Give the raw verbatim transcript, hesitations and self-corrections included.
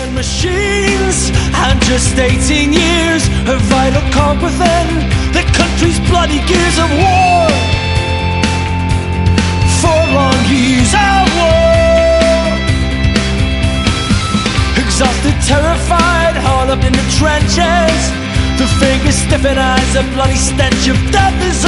and machines, and just eighteen years of vital comp within the country's bloody gears of war. Four long years of war. Exhausted, terrified, hauled up in the trenches, the fingers stiff and eyes a bloody stench of death is